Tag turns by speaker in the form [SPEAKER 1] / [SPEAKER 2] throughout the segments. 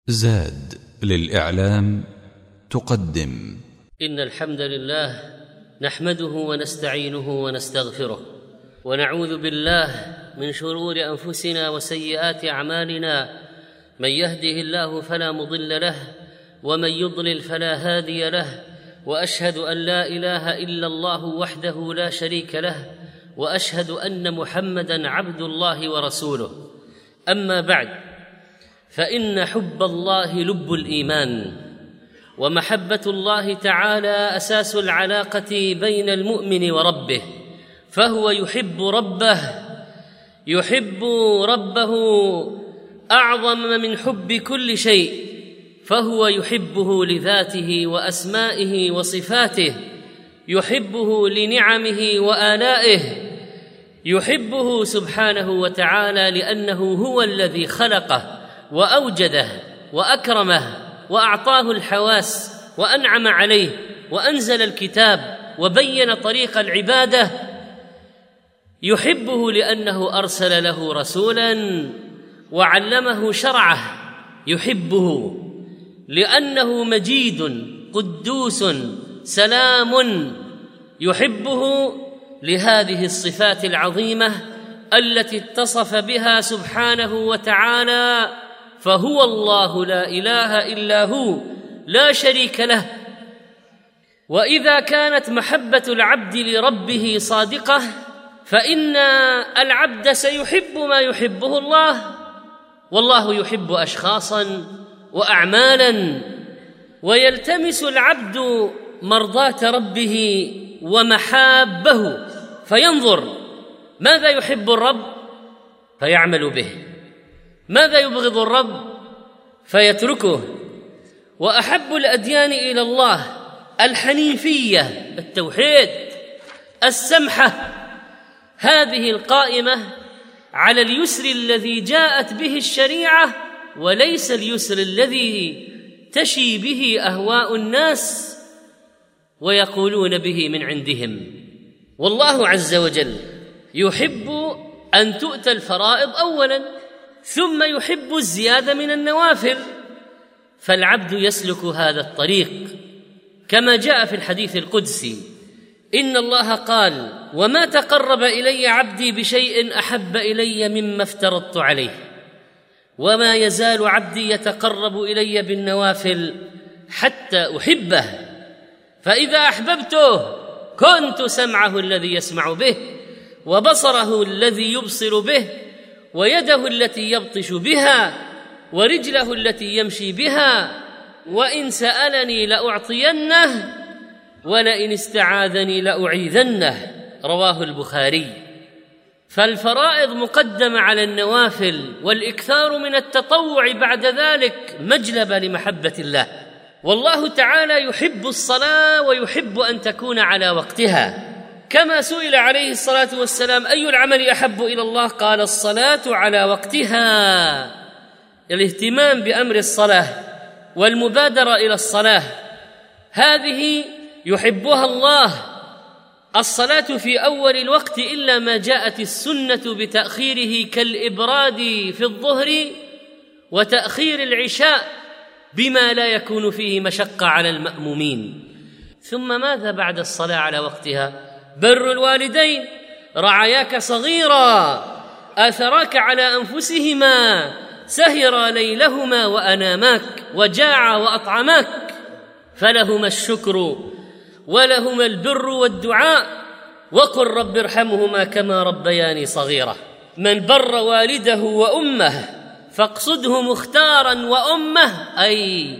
[SPEAKER 1] زاد للإعلام تقدم.
[SPEAKER 2] إن الحمد لله نحمده ونستعينه ونستغفره، ونعوذ بالله من شرور أنفسنا وسيئات أعمالنا، من يهده الله فلا مضل له ومن يضلل فلا هادي له، وأشهد أن لا إله إلا الله وحده لا شريك له، وأشهد أن محمدًا عبد الله ورسوله. أما بعد، فإن حب الله لب الإيمان، ومحبة الله تعالى أساس العلاقة بين المؤمن وربه، فهو يحب ربه أعظم من حب كل شيء، فهو يحبه لذاته وأسمائه وصفاته، يحبه لنعمه وآلائه، يحبه سبحانه وتعالى لأنه هو الذي خلقه وأوجده وأكرمه وأعطاه الحواس وأنعم عليه وأنزل الكتاب وبين طريق العبادة، يحبه لأنه أرسل له رسولا وعلمه شرعه، يحبه لأنه مجيد قدوس سلام، يحبه لهذه الصفات العظيمة التي اتصف بها سبحانه وتعالى، فهو الله لا إله إلا هو لا شريك له. وإذا كانت محبة العبد لربه صادقة، فإن العبد سيحب ما يحبه الله، والله يحب أشخاصا وأعمالا، ويلتمس العبد مرضاة ربه ومحابه، فينظر ماذا يحب الرب فيعمل به، ماذا يبغض الرب فيتركه. وأحب الأديان إلى الله الحنيفية، التوحيد، السمحة، هذه القائمة على اليسر الذي جاءت به الشريعة، وليس اليسر الذي تشي به أهواء الناس ويقولون به من عندهم. والله عز وجل يحب أن تؤتى الفرائض أولاً، ثم يحب الزيادة من النوافل، فالعبد يسلك هذا الطريق كما جاء في الحديث القدسي: إن الله قال: وما تقرب إلي عبدي بشيء أحب إلي مما افترضت عليه، وما يزال عبدي يتقرب إلي بالنوافل حتى أحبه، فإذا أحببته كنت سمعه الذي يسمع به، وبصره الذي يبصر به، ويده التي يبطش بها، ورجله التي يمشي بها، وإن سألني لأعطينه، ولئن استعاذني لأعيذنه. رواه البخاري. فالفرائض مقدمة على النوافل، والإكثار من التطوع بعد ذلك مجلب لمحبة الله. والله تعالى يحب الصلاة ويحب أن تكون على وقتها، كما سئل عليه الصلاة والسلام: أي العمل أحب إلى الله؟ قال: الصلاة على وقتها. الاهتمام بأمر الصلاة والمبادرة إلى الصلاة هذه يحبها الله. الصلاة في أول الوقت إلا ما جاءت السنة بتأخيره، كالإبراد في الظهر وتأخير العشاء بما لا يكون فيه مشقة على المأمومين. ثم ماذا بعد الصلاة على وقتها؟ بر الوالدين، رعاياك صغيرا آثراك على أنفسهما، سهر ليلهما وأناماك، وجاع وأطعماك، فلهما الشكر ولهما البر والدعاء، وقل رب ارحمهما كما ربياني صغيرا. من بر والده وأمه فاقصده مختارا وأمه، أي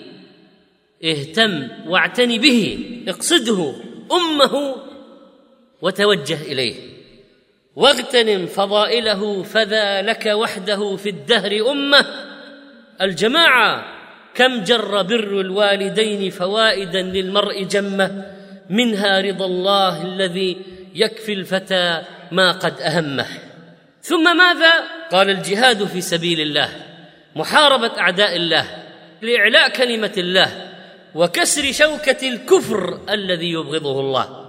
[SPEAKER 2] اهتم واعتني به، اقصده أمه وتوجه إليه، واغتنم فضائله، فذا لك وحده في الدهر أمة. الجماعة كم جر بر الوالدين فوائدا للمرء جمة، منها رضا الله الذي يكفي الفتى ما قد أهمه. ثم ماذا؟ قال: الجهاد في سبيل الله، محاربة أعداء الله لإعلاء كلمة الله وكسر شوكة الكفر الذي يبغضه الله.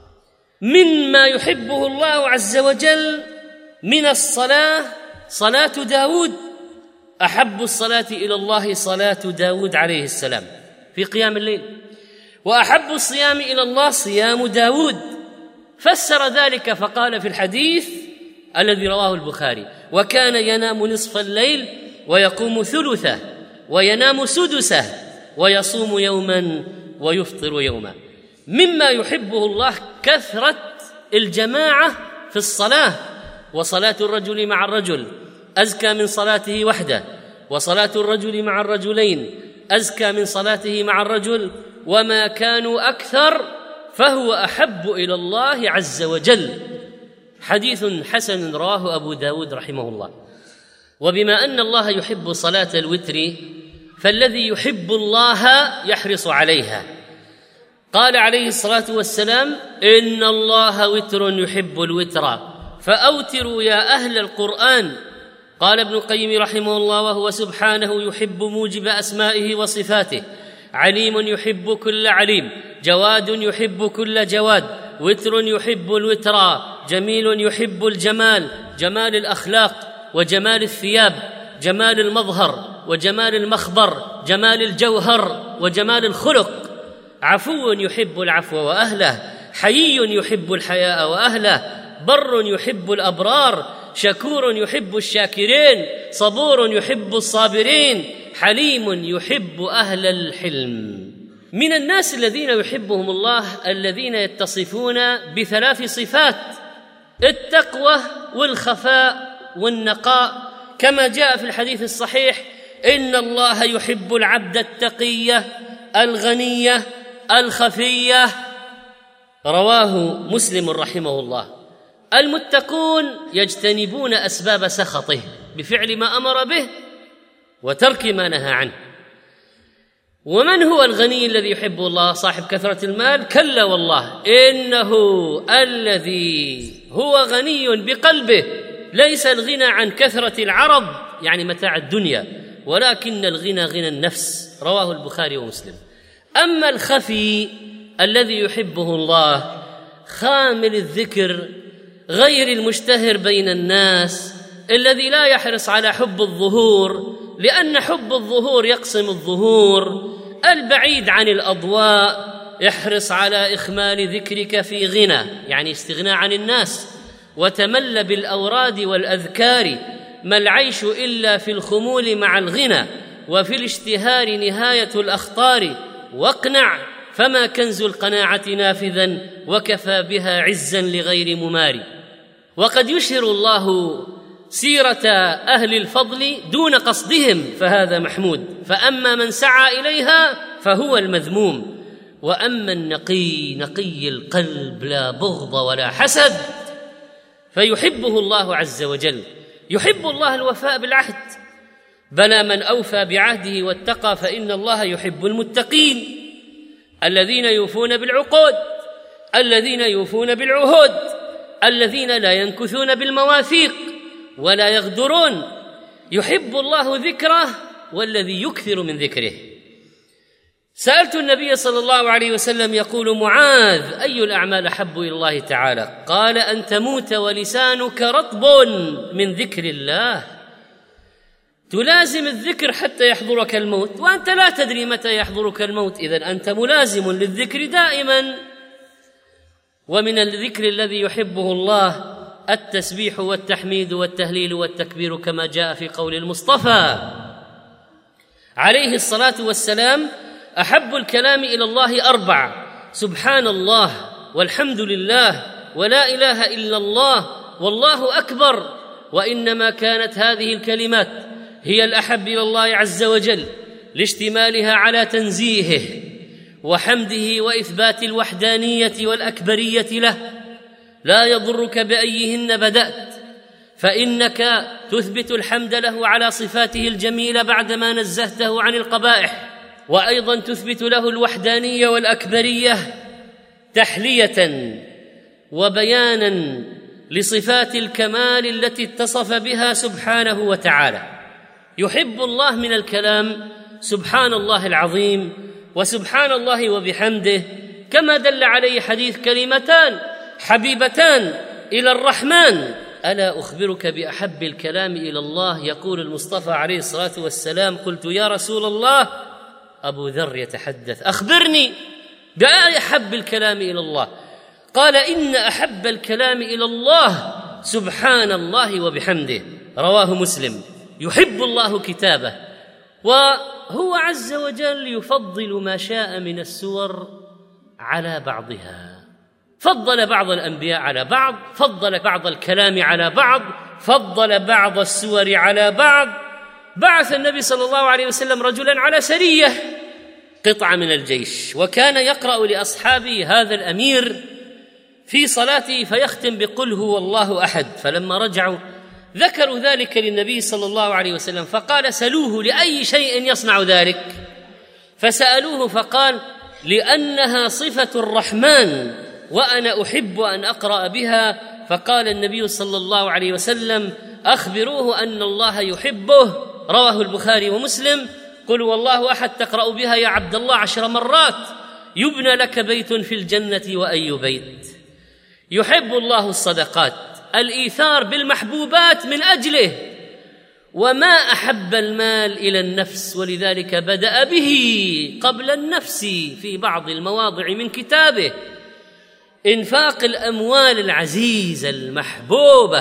[SPEAKER 2] مما يحبه الله عز وجل من الصلاة صلاة داود أحب الصلاة إلى الله صلاة داود عليه السلام في قيام الليل، وأحب الصيام إلى الله صيام داود. فسر ذلك فقال في الحديث الذي رواه البخاري: وكان ينام نصف الليل ويقوم ثلثه وينام سدسه ويصوم يوما ويفطر يوما. مما يحبه الله كثرة الجماعة في الصلاة، وصلاة الرجل مع الرجل أزكى من صلاته وحده، وصلاة الرجل مع الرجلين أزكى من صلاته مع الرجل، وما كانوا أكثر فهو أحب إلى الله عز وجل. حديث حسن رواه أبو داود رحمه الله. وبما أن الله يحب صلاة الوتر فالذي يحب الله يحرص عليها. قال عليه الصلاة والسلام: إن الله وتر يحب الوتر فأوتروا يا أهل القرآن. قال ابن القيم رحمه الله: وهو سبحانه يحب موجب أسمائه وصفاته، عليم يحب كل عليم، جواد يحب كل جواد، وتر يحب الوتر، جميل يحب الجمال، جمال الأخلاق وجمال الثياب، جمال المظهر وجمال المخبر، جمال الجوهر وجمال الخلق، عفو يحب العفو وأهله، حيي يحب الحياء وأهله، بر يحب الأبرار، شكور يحب الشاكرين، صبور يحب الصابرين، حليم يحب أهل الحلم. من الناس الذين يحبهم الله الذين يتصفون بثلاث صفات: التقوى والخفاء والنقاء، كما جاء في الحديث الصحيح: إن الله يحب العبد التقي الغني الخفي. رواه مسلم رحمه الله. المتقون يجتنبون أسباب سخطه بفعل ما أمر به وترك ما نهى عنه. ومن هو الغني الذي يحبه الله؟ صاحب كثرة المال؟ كلا والله، إنه الذي هو غني بقلبه. ليس الغنى عن كثرة العرض يعني متاع الدنيا، ولكن الغنى غنى النفس. رواه البخاري ومسلم. أما الخفي الذي يحبه الله خامل الذكر غير المشتهر بين الناس، الذي لا يحرص على حب الظهور، لأن حب الظهور يقسم الظهور، البعيد عن الأضواء يحرص على إخمال ذكرك في غنى يعني استغناء عن الناس، وتمل بالأوراد والأذكار، ما العيش إلا في الخمول مع الغنى، وفي الاشتهار نهاية الأخطار، واقنع فما كنز القناعة نافذا، وكفى بها عزا لغير مماري. وقد يشهر الله سيرة أهل الفضل دون قصدهم فهذا محمود، فأما من سعى إليها فهو المذموم. وأما النقي نقي القلب لا بغض ولا حسد فيحبه الله عز وجل. يحب الله الوفاء بالعهد، بلى من أوفى بعهده واتقى فإن الله يحب المتقين، الذين يوفون بالعقود، الذين يوفون بالعهود، الذين لا ينكثون بالمواثيق ولا يغدرون. يحب الله ذكره والذي يكثر من ذكره. سألت النبي صلى الله عليه وسلم يقول: معاذ، أي الأعمال أحب إلى الله تعالى؟ قال: أن تموت ولسانك رطب من ذكر الله. تلازم الذكر حتى يحضرك الموت، وأنت لا تدري متى يحضرك الموت، إذن أنت ملازم للذكر دائما. ومن الذكر الذي يحبه الله التسبيح والتحميد والتهليل والتكبير، كما جاء في قول المصطفى عليه الصلاة والسلام: أحب الكلام إلى الله 4: سبحان الله، والحمد لله، ولا إله إلا الله، والله أكبر. وإنما كانت هذه الكلمات هي الأحب إلى الله عز وجل لاشتمالها على تنزيهه وحمده وإثبات الوحدانية والأكبرية له. لا يضرك بأيهن بدأت، فإنك تثبت الحمد له على صفاته الجميلة بعدما نزهته عن القبائح، وأيضا تثبت له الوحدانية والأكبرية تحلية وبيانا لصفات الكمال التي اتصف بها سبحانه وتعالى. يحب الله من الكلام سبحان الله العظيم وسبحان الله وبحمده، كما دل عليه حديث: كلمتان حبيبتان إلى الرحمن ألا أخبرك بأحب الكلام إلى الله؟ يقول المصطفى عليه الصلاة والسلام: قلت يا رسول الله. أبو ذر يتحدث: أخبرني بأحب الكلام إلى الله. قال: إن أحب الكلام إلى الله سبحان الله وبحمده. رواه مسلم. يحب الله كتابه، وهو عز وجل يفضل ما شاء من السور على بعضها، فضل بعض الأنبياء على بعض، فضل بعض الكلام على بعض، فضل بعض السور على بعض. بعث النبي صلى الله عليه وسلم رجلا على سرية، قطعة من الجيش، وكان يقرأ لأصحابه هذا الأمير في صلاته فيختم بقل هو الله أحد. فلما رجعوا ذكروا ذلك للنبي صلى الله عليه وسلم، فقال: سلوه لأي شيء يصنع ذلك؟ فسألوه فقال: لأنها صفة الرحمن وأنا أحب أن أقرأ بها. فقال النبي صلى الله عليه وسلم: أخبروه أن الله يحبه. رواه البخاري ومسلم. قل والله أحد تقرأ بها يا عبد الله 10 مرات يبنى لك بيت في الجنة. وأي بيت؟ يحب الله الصدقات، الإيثار بالمحبوبات من أجله، وما أحب المال إلى النفس، ولذلك بدأ به قبل النفس في بعض المواضع من كتابه. إنفاق الأموال العزيزة المحبوبة،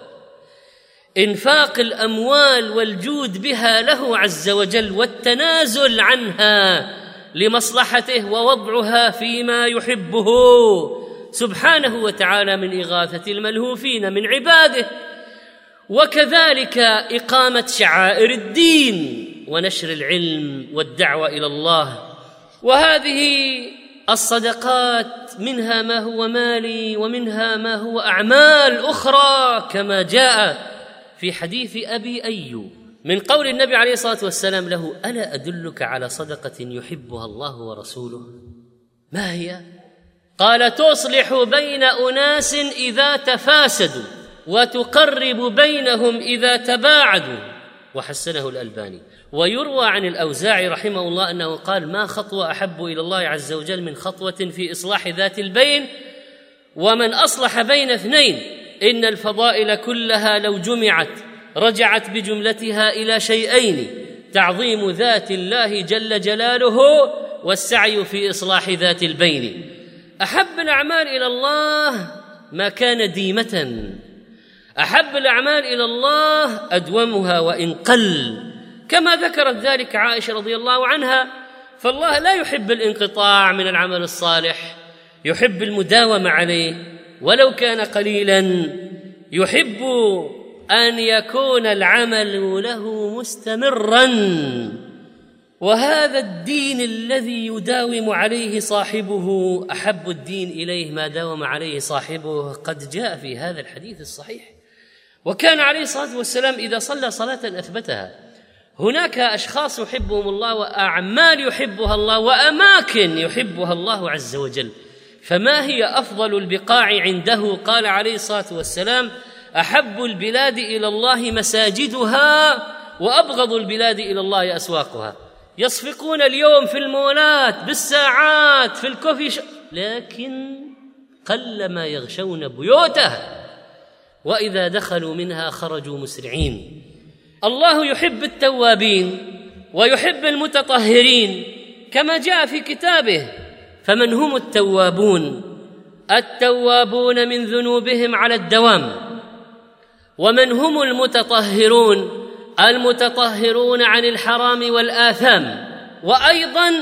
[SPEAKER 2] إنفاق الأموال والجود بها له عز وجل، والتنازل عنها لمصلحته، ووضعها فيما يحبه سبحانه وتعالى من إغاثة الملهوفين من عباده، وكذلك إقامة شعائر الدين ونشر العلم والدعوة إلى الله. وهذه الصدقات منها ما هو مالي ومنها ما هو أعمال أخرى، كما جاء في حديث أبي أيوب من قول النبي عليه الصلاة والسلام له: ألا أدلك على صدقة يحبها الله ورسوله؟ ما هي؟ قال: تصلح بين أناس إذا تفاسدوا وتقرب بينهم إذا تباعدوا. وحسنه الألباني. ويروى عن الأوزاعي رحمه الله أنه قال: ما خطوة أحب إلى الله عز وجل من خطوة في إصلاح ذات البين، ومن أصلح بين اثنين إن الفضائل كلها لو جمعت رجعت بجملتها إلى شيئين: تعظيم ذات الله جل جلاله، والسعي في إصلاح ذات البين. أحب الأعمال إلى الله ما كان ديمة، أحب الأعمال إلى الله أدومها وإن قل، كما ذكرت ذلك عائشة رضي الله عنها. فالله لا يحب الانقطاع من العمل الصالح، يحب المداومة عليه ولو كان قليلا، يحب أن يكون العمل له مستمرا. وهذا الدين الذي يداوم عليه صاحبه أحب الدين إليه ما داوم عليه صاحبه، قد جاء في هذا الحديث الصحيح. وكان عليه الصلاة والسلام إذا صلى صلاة أثبتها. هناك أشخاص يحبهم الله، وأعمال يحبها الله، وأماكن يحبها الله عز وجل. فما هي أفضل البقاع عنده؟ قال عليه الصلاة والسلام: أحب البلاد إلى الله مساجدها، وأبغض البلاد إلى الله أسواقها. يصفقون اليوم في المولات بالساعات في الكوفي لكن قلما يغشون بيوتها، وإذا دخلوا منها خرجوا مسرعين. الله يحب التوابين ويحب المتطهرين كما جاء في كتابه. فمن هم التوابون؟ التوابون من ذنوبهم على الدوام. ومن هم المتطهرون؟ المتطهرون عن الحرام والآثام، وأيضا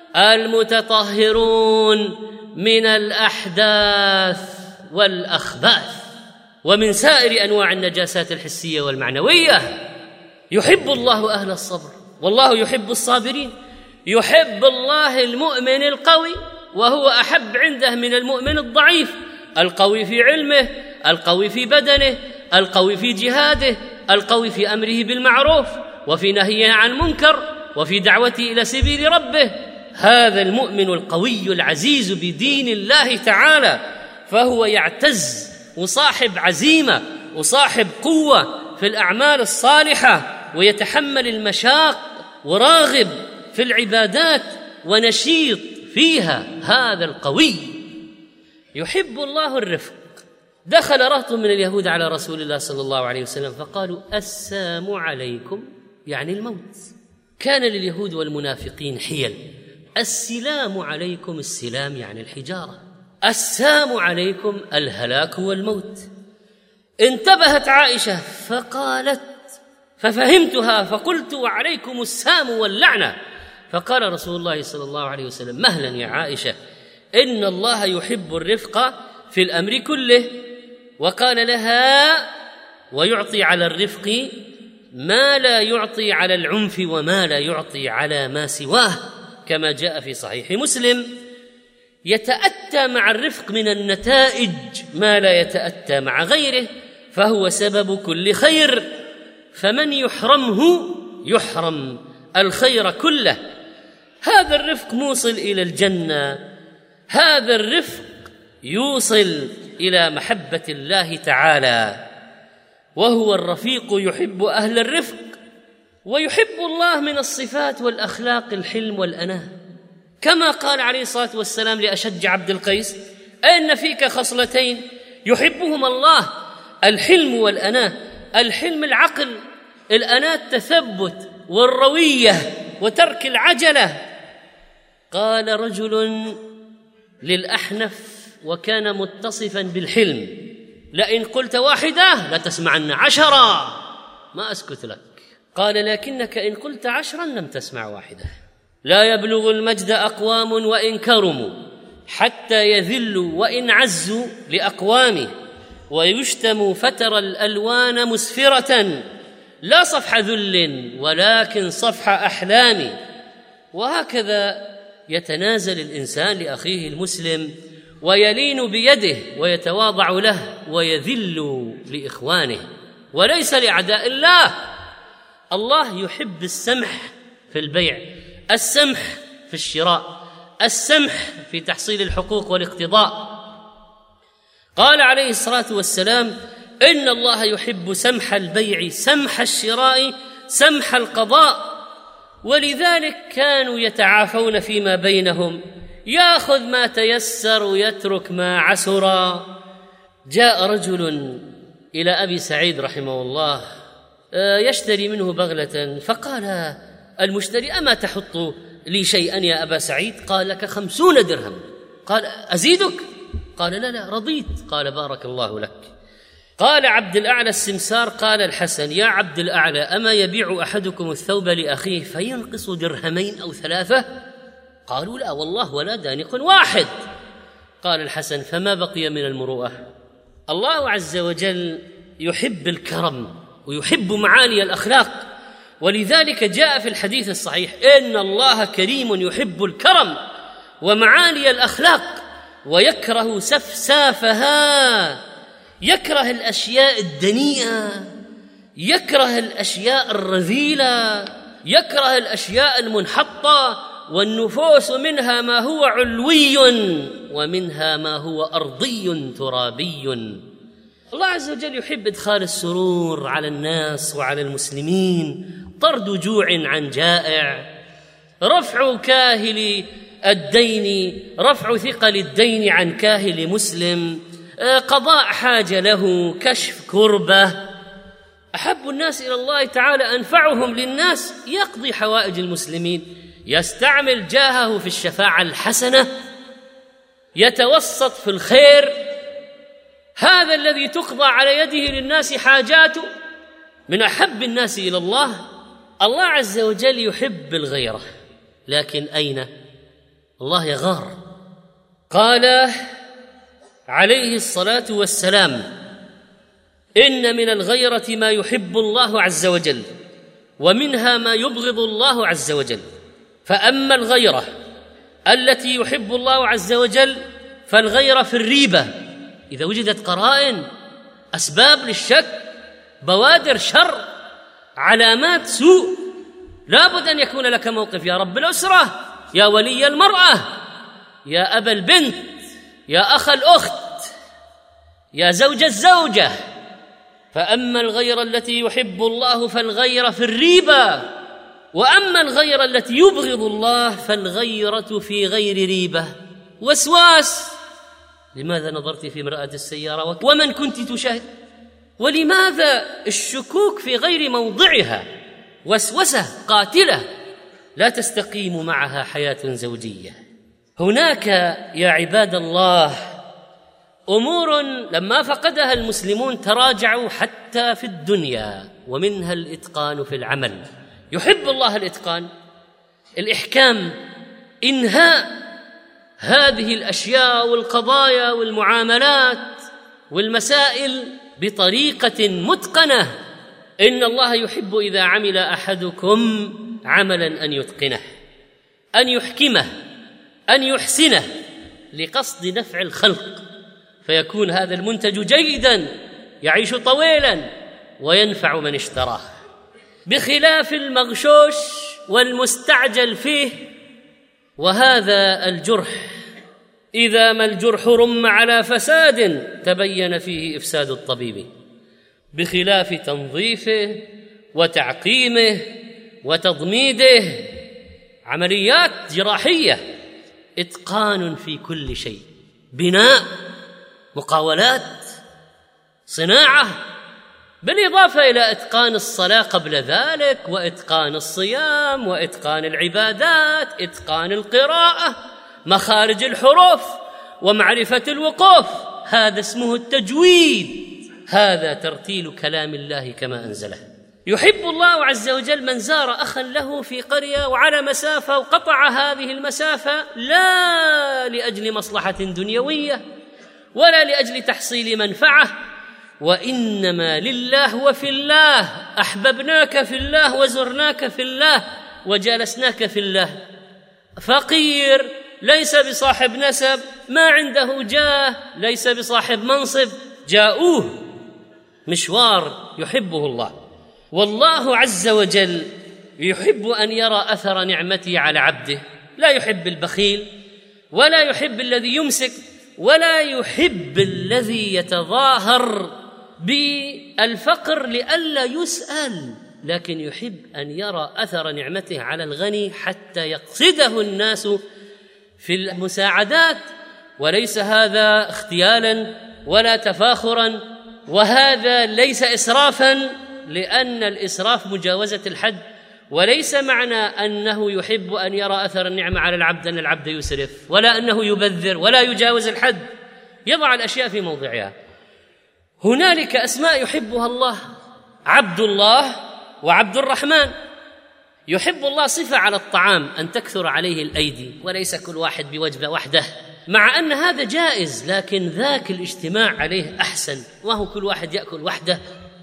[SPEAKER 2] المتطهرون من الأحداث والأخباث ومن سائر أنواع النجاسات الحسية والمعنوية. يحب الله أهل الصبر، والله يحب الصابرين. يحب الله المؤمن القوي، وهو أحب عنده من المؤمن الضعيف، القوي في علمه، القوي في بدنه، القوي في جهاده، القوي في أمره بالمعروف وفي نهيه عن منكر وفي دعوته إلى سبيل ربه. هذا المؤمن القوي العزيز بدين الله تعالى، فهو يعتز وصاحب عزيمة وصاحب قوة في الأعمال الصالحة، ويتحمل المشاق، وراغب في العبادات ونشيط فيها. هذا القوي. يحب الله الرفق، دخل رهط من اليهود على رسول الله صلى الله عليه وسلم فقالوا: السام عليكم، يعني الموت. كان لليهود والمنافقين حيل. السلام عليكم، السلام يعني الحجارة، السام عليكم الهلاك والموت. انتبهت عائشة فقالت، ففهمتها فقلت: وعليكم السام واللعنة. فقال رسول الله صلى الله عليه وسلم: مهلا يا عائشة، إن الله يحب الرفق في الأمر كله. وقال لها: ويعطي على الرفق ما لا يعطي على العنف وما لا يعطي على ما سواه، كما جاء في صحيح مسلم: يتأتى مع الرفق من النتائج ما لا يتأتى مع غيره، فهو سبب كل خير، فمن يحرمه يحرم الخير كله. هذا الرفق موصل إلى الجنة، هذا الرفق يوصل إلى محبة الله تعالى، وهو الرفيق يحب أهل الرفق. ويحب الله من الصفات والأخلاق الحلم والأناة، كما قال عليه الصلاة والسلام لأشج عبد القيس: أن فيك خصلتين يحبهما الله، الحلم والأناة. الحلم العقل، الأناة التثبت والروية وترك العجلة. قال رجل للأحنف وكان متصفا بالحلم: لئن قلت واحدة لتسمعن 10، ما أسكت لك. قال: لكنك إن قلت 10 لم تسمع واحدة. لا يبلغ المجد أقوام وإن كرموا حتى يذلوا وإن عزوا لأقوامه، ويشتم فترى الألوان مسفرة، لا صفح ذل ولكن صفح أحلام. وهكذا يتنازل الإنسان لأخيه المسلم ويلين بيده ويتواضع له ويذل لإخوانه وليس لأعداء الله. الله يحب السمح في البيع، السمح في الشراء، السمح في تحصيل الحقوق والاقتضاء. قال عليه الصلاة والسلام: إن الله يحب سمح البيع، سمح الشراء، سمح القضاء. ولذلك كانوا يتعافون فيما بينهم، يأخذ ما تيسر ويترك ما عسر. جاء رجل إلى أبي سعيد رحمه الله يشتري منه بغلة، فقال المشتري: أما تحط لي شيئا يا أبا سعيد؟ قال: لك 50 درهم. قال: أزيدك؟ قال: لا رضيت. قال: بارك الله لك. قال عبد الأعلى السمسار: قال الحسن: يا عبد الأعلى، أما يبيع أحدكم الثوب لأخيه فينقص 2 أو 3؟ قالوا: لا والله ولا دانق واحد. قال الحسن: فما بقي من المروءة؟ الله عز وجل يحب الكرم ويحب معالي الأخلاق، ولذلك جاء في الحديث الصحيح: إن الله كريم يحب الكرم ومعالي الأخلاق ويكره سفسافها. يكره الأشياء الدنيئة، يكره الأشياء الرذيلة، يكره الأشياء المنحطة. والنفوس منها ما هو علوي ومنها ما هو أرضي ترابي. الله عز وجل يحب إدخال السرور على الناس وعلى المسلمين، طرد جوع عن جائع، رفع كاهل الدين، رفع ثقل الدين عن كاهل مسلم، قضاء حاجة له، كشف كربة. أحب الناس إلى الله تعالى أنفعهم للناس، يقضي حوائج المسلمين، يستعمل جاهه في الشفاعة الحسنة، يتوسط في الخير. هذا الذي تقضى على يده للناس حاجاته من أحب الناس إلى الله. الله عز وجل يحب الغيرة، لكن أين؟ الله يغار. قال عليه الصلاة والسلام: إن من الغيرة ما يحب الله عز وجل ومنها ما يبغض الله عز وجل. فأما الغيرة التي يحب الله عز وجل فالغيرة في الريبة، إذا وجدت قرائن، أسباب للشك، بوادر شر، علامات سوء، لابد أن يكون لك موقف: يا رب الأسرة، يا ولي المرأة، يا أبا البنت، يا أخ الأخت، يا زوج الزوجة. فأما الغيرة التي يحب الله فالغيرة في الريبة، وأما الغيرة التي يبغض الله فالغيرة في غير ريبة، وسواس، لماذا نظرت في مرآة السيارة؟ ومن كنت تشاهد؟ ولماذا الشكوك في غير موضعها؟ وسوسة قاتلة لا تستقيم معها حياة زوجية. هناك يا عباد الله أمور لما فقدها المسلمون تراجعوا حتى في الدنيا، ومنها الإتقان في العمل. يحب الله الإتقان، الإحكام، إنهاء هذه الأشياء والقضايا والمعاملات والمسائل بطريقة متقنة. إن الله يحب إذا عمل أحدكم عملا أن يتقنه، أن يحكمه، أن يحسنه لقصد نفع الخلق، فيكون هذا المنتج جيدا يعيش طويلا وينفع من اشتراه، بخلاف المغشوش والمستعجل فيه. وهذا الجرح إذا ما الجرح رم على فساد تبين فيه إفساد الطبيب، بخلاف تنظيفه وتعقيمه وتضميده، عمليات جراحية، إتقان في كل شيء، بناء، مقاولات، صناعة، بالإضافة إلى إتقان الصلاة قبل ذلك، وإتقان الصيام، وإتقان العبادات، إتقان القراءة، مخارج الحروف، ومعرفة الوقوف. هذا اسمه التجويد، هذا ترتيل كلام الله كما أنزله. يحب الله عز وجل من زار أخا له في قرية وعلى مسافة وقطع هذه المسافة لا لأجل مصلحة دنيوية ولا لأجل تحصيل منفعة، وإنما لله وفي الله، أحببناك في الله وزرناك في الله وجالسناك في الله. فقير ليس بصاحب نسب، ما عنده جاه، ليس بصاحب منصب، جاءوه مشوار يحبه الله. والله عز وجل يحب أن يرى أثر نعمته على عبده، لا يحب البخيل ولا يحب الذي يمسك ولا يحب الذي يتظاهر بالفقر لئلا يسأل، لكن يحب أن يرى أثر نعمته على الغني حتى يقصده الناس في المساعدات، وليس هذا اختيالا ولا تفاخرا، وهذا ليس إسرافا، لأن الإسراف مجاوزة الحد، وليس معنى أنه يحب أن يرى أثر النعمة على العبد أن العبد يسرف، ولا أنه يبذر ولا يجاوز الحد، يضع الأشياء في موضعها. هنالك أسماء يحبها الله، عبد الله وعبد الرحمن. يحب الله صفة على الطعام، أن تكثر عليه الأيدي وليس كل واحد بوجبة وحده، مع أن هذا جائز، لكن ذاك الاجتماع عليه أحسن، وهو كل واحد يأكل وحده.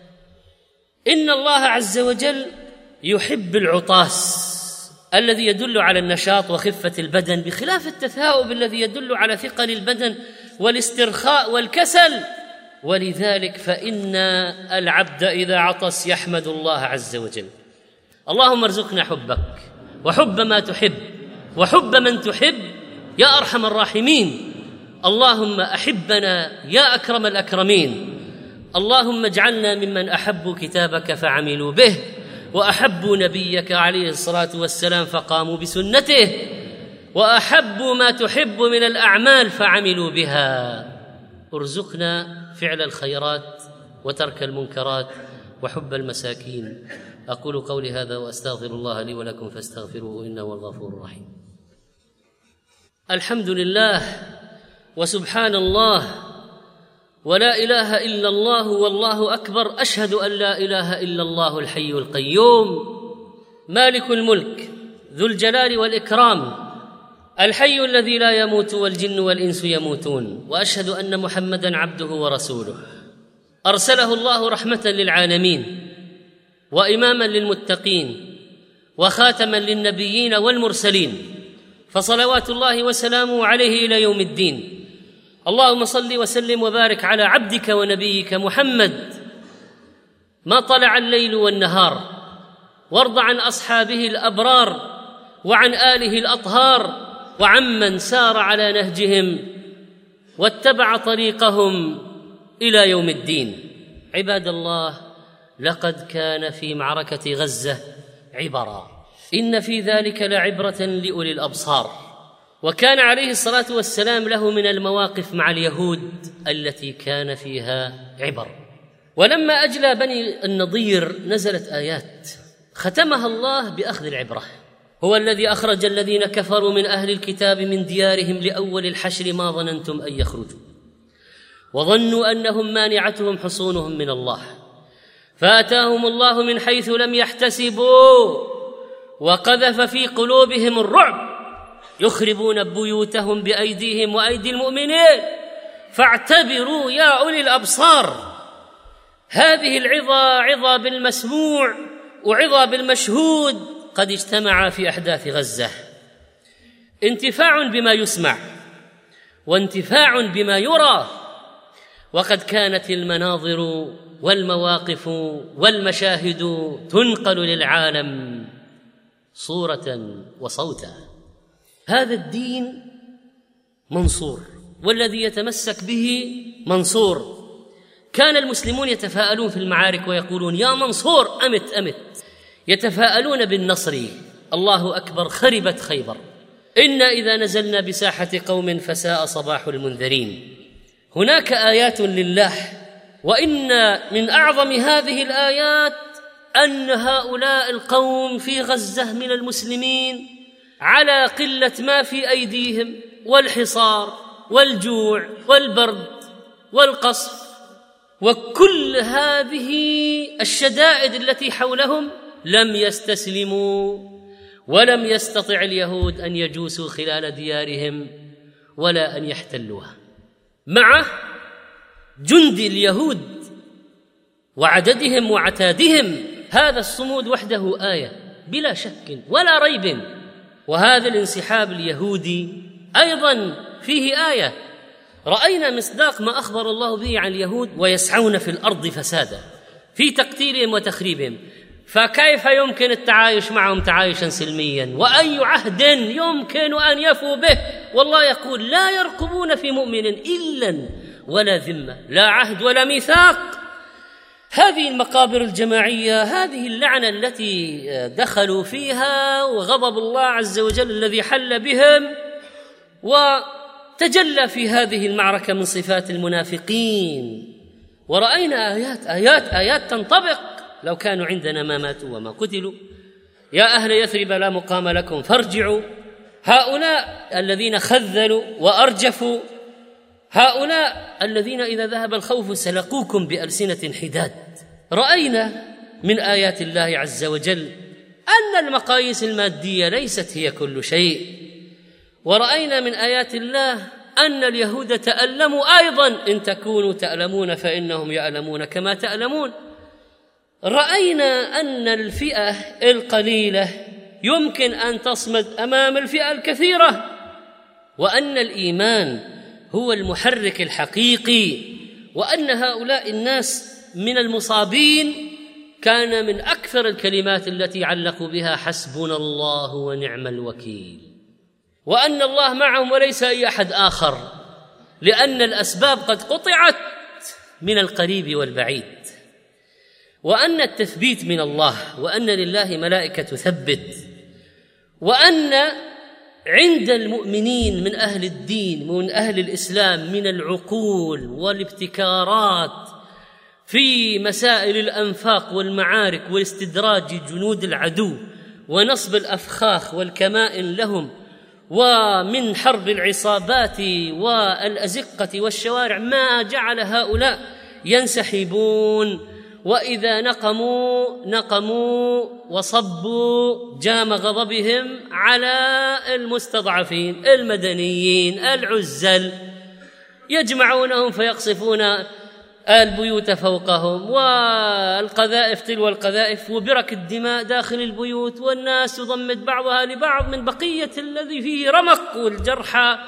[SPEAKER 2] إن الله عز وجل يحب العطاس الذي يدل على النشاط وخفة البدن، بخلاف التثاؤب الذي يدل على ثقل البدن والاسترخاء والكسل. ولذلك فإن العبد إذا عطس يحمد الله عز وجل. اللهم ارزقنا حبك وحب ما تحب وحب من تحب يا أرحم الراحمين. اللهم أحبنا يا أكرم الأكرمين. اللهم اجعلنا ممن أحبوا كتابك فعملوا به، وأحبوا نبيك عليه الصلاة والسلام فقاموا بسنته، وأحبوا ما تحب من الأعمال فعملوا بها. ارزقنا فعل الخيرات وترك المنكرات وحب المساكين. أقول قولي هذا وأستغفر الله لي ولكم فاستغفروه إنه هو الغفور الرحيم. الحمد لله وسبحان الله ولا إله إلا الله والله أكبر. أشهد أن لا إله إلا الله الحي القيوم مالك الملك ذو الجلال والإكرام، الحي الذي لا يموت والجن والإنس يموتون. وأشهد أن محمدًا عبده ورسوله أرسله الله رحمة للعالمين وإمامًا للمتقين وخاتمًا للنبيين والمرسلين، فصلوات الله وسلامه عليه إلى يوم الدين. اللهم صل وسلم وبارك على عبدك ونبيك محمد ما طلع الليل والنهار، وارض عن أصحابه الأبرار وعن آله الأطهار وعمن سار على نهجهم واتبع طريقهم إلى يوم الدين. عباد الله، لقد كان في معركة غزة عبرا، إن في ذلك لعبرة لأولي الأبصار. وكان عليه الصلاة والسلام له من المواقف مع اليهود التي كان فيها عبر. ولما أجلى بني النضير نزلت آيات ختمها الله بأخذ العبرة. هو الذي أخرج الذين كفروا من أهل الكتاب من ديارهم لأول الحشر ما ظننتم أن يخرجوا وظنوا أنهم مانعتهم حصونهم من الله فآتاهم الله من حيث لم يحتسبوا وقذف في قلوبهم الرعب يخربون بيوتهم بأيديهم وأيدي المؤمنين فاعتبروا يا أولي الأبصار. هذه العظة عظة بالمسموع وعظة بالمشهود قد اجتمعا في أحداث غزة، انتفاع بما يسمع وانتفاع بما يرى، وقد كانت المناظر والمواقف والمشاهد تنقل للعالم صورة وصوتا. هذا الدين منصور والذي يتمسك به منصور. كان المسلمون يتفاءلون في المعارك ويقولون يا منصور أمت أمت، يتفاءلون بالنصر. الله أكبر، خربت خيبر. إنا إذا نزلنا بساحة قوم فساء صباح المنذرين. هناك آيات لله، وإن من أعظم هذه الآيات أن هؤلاء القوم في غزة من المسلمين على قلة ما في أيديهم والحصار والجوع والبرد والقصف وكل هذه الشدائد التي حولهم لم يستسلموا، ولم يستطع اليهود أن يجوسوا خلال ديارهم ولا أن يحتلوها. مع جند اليهود وعددهم وعتادهم هذا الصمود وحده آية بلا شك ولا ريب، وهذا الانسحاب اليهودي أيضا فيه آية. رأينا مصداق ما أخبر الله به عن اليهود ويسعون في الأرض فسادا في تقتيلهم وتخريبهم، فكيف يمكن التعايش معهم تعايشا سلميا؟ وأي عهد يمكن أن يفوا به؟ والله يقول لا يرقبون في مؤمن إلا ولا ذمة، لا عهد ولا ميثاق. هذه المقابر الجماعية، هذه اللعنة التي دخلوا فيها وغضب الله عز وجل الذي حل بهم وتجلى في هذه المعركة من صفات المنافقين. ورأينا آيات تنطبق. لو كانوا عندنا ما ماتوا وما قتلوا. يا أهل يثرب لا مقام لكم فارجعوا. هؤلاء الذين خذلوا وأرجفوا، هؤلاء الذين إذا ذهب الخوف سلقوكم بألسنة حداد. رأينا من آيات الله عز وجل أن المقاييس المادية ليست هي كل شيء. ورأينا من آيات الله أن اليهود تألموا أيضا، إن تكونوا تألمون فإنهم يألمون كما تألمون. رأينا أن الفئة القليلة يمكن أن تصمد أمام الفئة الكثيرة، وأن الإيمان هو المحرك الحقيقي، وأن هؤلاء الناس من المصابين كان من أكثر الكلمات التي علقوا بها حسبنا الله ونعم الوكيل، وأن الله معهم وليس أي أحد آخر، لأن الأسباب قد قطعت من القريب والبعيد، وأن التثبيت من الله، وأن لله ملائكة تثبت، وأن عند المؤمنين من أهل الدين ومن أهل الإسلام من العقول والابتكارات في مسائل الأنفاق والمعارك والاستدراج جنود العدو ونصب الأفخاخ والكمائن لهم، ومن حرب العصابات والأزقة والشوارع، ما جعل هؤلاء ينسحبون، وإذا نقموا وصبوا جام غضبهم على المستضعفين المدنيين العزل، يجمعونهم فيقصفون البيوت فوقهم والقذائف تلو القذائف وبرك الدماء داخل البيوت، والناس تضمد بعضها لبعض من بقية الذي فيه رمق والجرحى،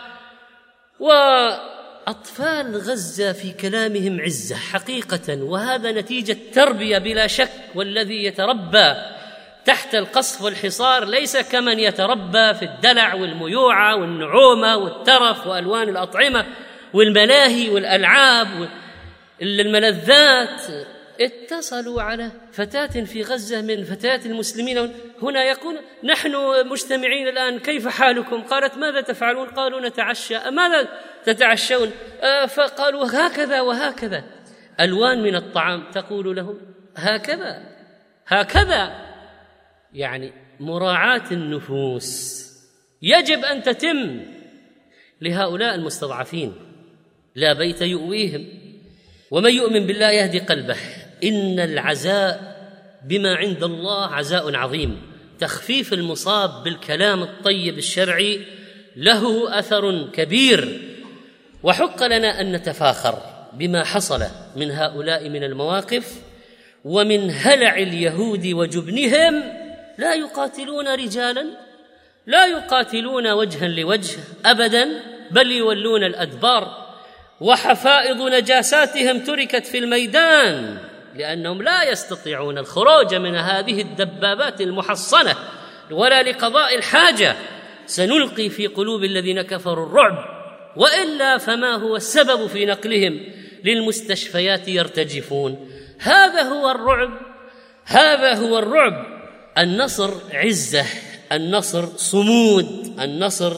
[SPEAKER 2] وأطفال غزة في كلامهم عزة حقيقة، وهذا نتيجة تربية بلا شك. والذي يتربى تحت القصف والحصار ليس كمن يتربى في الدلع والميوعة والنعومة والترف وألوان الأطعمة والملاهي والألعاب الملذات. اتصلوا على فتاة في غزة من فتيات المسلمين هنا، يقول نحن مجتمعين الآن، كيف حالكم؟ قالت ماذا تفعلون؟ قالوا نتعشى. ماذا تتعشون؟ فقالوا هكذا وهكذا، ألوان من الطعام، تقول لهم هكذا هكذا. يعني مراعاة النفوس يجب أن تتم لهؤلاء المستضعفين، لا بيت يؤويهم، ومن يؤمن بالله يهدي قلبه. إن العزاء بما عند الله عزاء عظيم. تخفيف المصاب بالكلام الطيب الشرعي له أثر كبير، وحق لنا أن نتفاخر بما حصل من هؤلاء من المواقف ومن هلع اليهود وجبنهم. لا يقاتلون رجالا، لا يقاتلون وجها لوجه أبدا، بل يولون الأدبار، وحفائض نجاساتهم تركت في الميدان لأنهم لا يستطيعون الخروج من هذه الدبابات المحصنة ولا لقضاء الحاجة. سنلقي في قلوب الذين كفروا الرعب، وإلا فما هو السبب في نقلهم للمستشفيات يرتجفون؟ هذا هو الرعب، هذا هو الرعب. النصر عزة، النصر صمود، النصر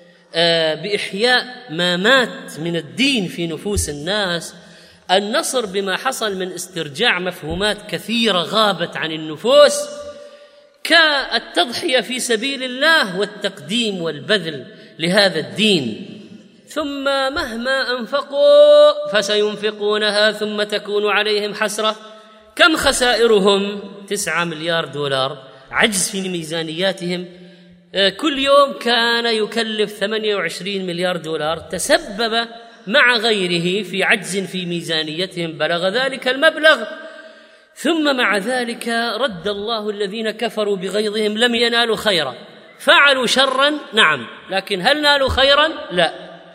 [SPEAKER 2] بإحياء ما مات من الدين في نفوس الناس، النصر بما حصل من استرجاع مفهومات كثيرة غابت عن النفوس، كالتضحية في سبيل الله والتقديم والبذل لهذا الدين. ثم مهما أنفقوا فسينفقونها ثم تكون عليهم حسرة. كم خسائرهم؟ 9 مليار دولار عجز في ميزانياتهم. كل يوم كان يكلف 28 مليار دولار، تسبب مع غيره في عجز في ميزانيتهم بلغ ذلك المبلغ. ثم مع ذلك رد الله الذين كفروا بغيظهم لم ينالوا خيرا، فعلوا شرا نعم، لكن هل نالوا خيرا؟ لا.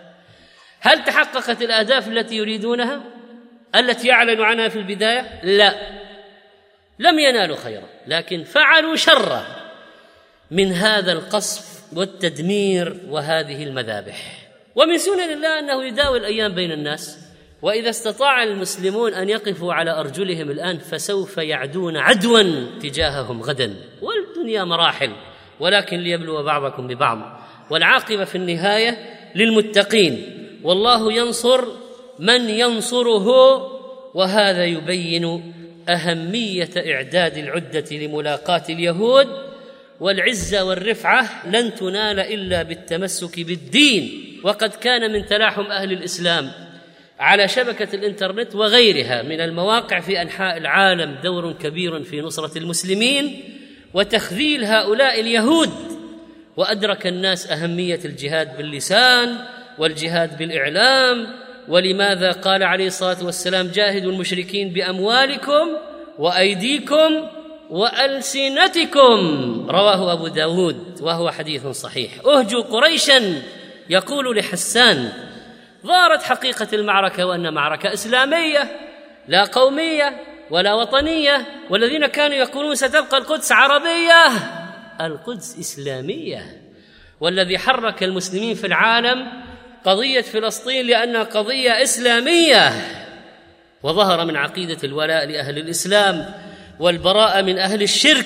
[SPEAKER 2] هل تحققت الأهداف التي يريدونها التي أعلنوا عنها في البداية؟ لا، لم ينالوا خيرا، لكن فعلوا شرا من هذا القصف والتدمير وهذه المذابح. ومن سنن الله أنه يداوي الأيام بين الناس، وإذا استطاع المسلمون أن يقفوا على أرجلهم الآن فسوف يعدون عدوا تجاههم غدا، والدنيا مراحل، ولكن ليبلو بعضكم ببعض، والعاقبة في النهاية للمتقين، والله ينصر من ينصره. وهذا يبين أهمية إعداد العدة لملاقاة اليهود. والعزة والرفعة لن تنال إلا بالتمسك بالدين، وقد كان من تلاحم أهل الإسلام على شبكة الإنترنت وغيرها من المواقع في أنحاء العالم دور كبير في نصرة المسلمين وتخذيل هؤلاء اليهود. وأدرك الناس أهمية الجهاد باللسان والجهاد بالإعلام. ولماذا قال عليه الصلاة والسلام جاهدوا المشركين بأموالكم وأيديكم وألسنتكم، رواه أبو داود وهو حديث صحيح. أهجوا قريشا، يقول لحسان. ظهرت حقيقة المعركة وأن معركة إسلامية لا قومية ولا وطنية، والذين كانوا يقولون ستبقى القدس عربية، القدس إسلامية. والذي حرك المسلمين في العالم قضية فلسطين لأنها قضية إسلامية، وظهر من عقيدة الولاء لأهل الإسلام والبراءة من أهل الشرك،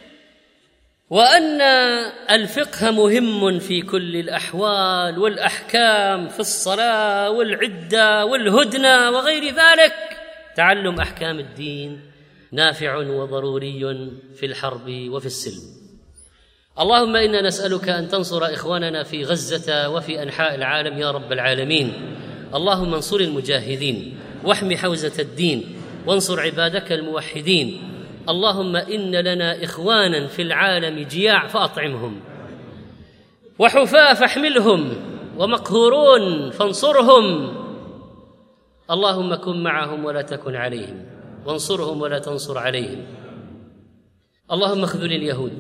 [SPEAKER 2] وأن الفقه مهم في كل الأحوال والأحكام، في الصلاة والعدة والهدنة وغير ذلك. تعلم أحكام الدين نافع وضروري في الحرب وفي السلم. اللهم إنا نسألك أن تنصر إخواننا في غزة وفي أنحاء العالم يا رب العالمين. اللهم انصر المجاهدين واحم حوزة الدين وانصر عبادك الموحدين. اللهم إن لنا إخوانا في العالم جياع فأطعمهم، وحفاة فاحملهم، ومقهورون فانصرهم. اللهم كن معهم ولا تكن عليهم، وانصرهم ولا تنصر عليهم. اللهم اخذل اليهود،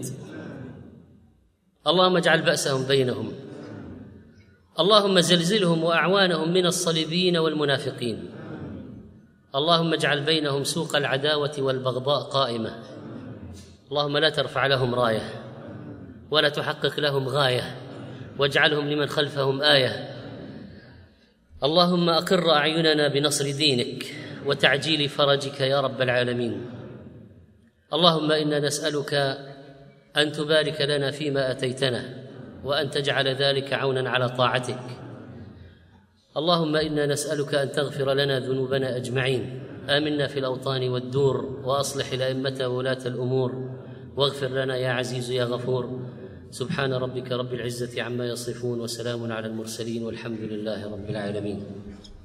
[SPEAKER 2] اللهم اجعل بأسهم بينهم، اللهم زلزلهم وأعوانهم من الصليبيين والمنافقين. اللهم اجعل بينهم سوق العداوة والبغضاء قائمة. اللهم لا ترفع لهم راية ولا تحقق لهم غاية، واجعلهم لمن خلفهم آية. اللهم أقر أعيننا بنصر دينك، وتعجيل فرجك يا رب العالمين. اللهم إنا نسألك أن تبارك لنا فيما أتيتنا وأن تجعل ذلك عونا على طاعتك. اللهم إنا نسألك أن تغفر لنا ذنوبنا أجمعين. آمنا في الأوطان والدور، وأصلح الأئمة وولاة الأمور، واغفر لنا يا عزيز يا غفور. سبحان ربك رب العزة عما يصفون، وسلام على المرسلين، والحمد لله رب العالمين.